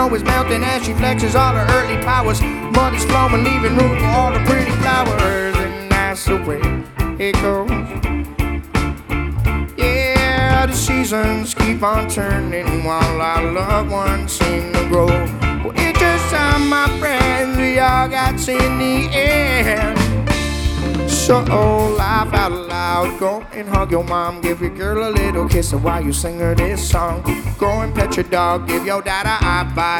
Is melting as she flexes all her earthly powers. Mud is flowing, leaving room for all the pretty flowers. And that's the way it goes. Yeah, the seasons keep on turning while our loved ones seem to grow. Well, it's just time, my friends, we all got in the end. So laugh out loud, go and hug your mom, give your girl a little kiss, and while you sing her this song, go and pet your dog, give your dad a high five.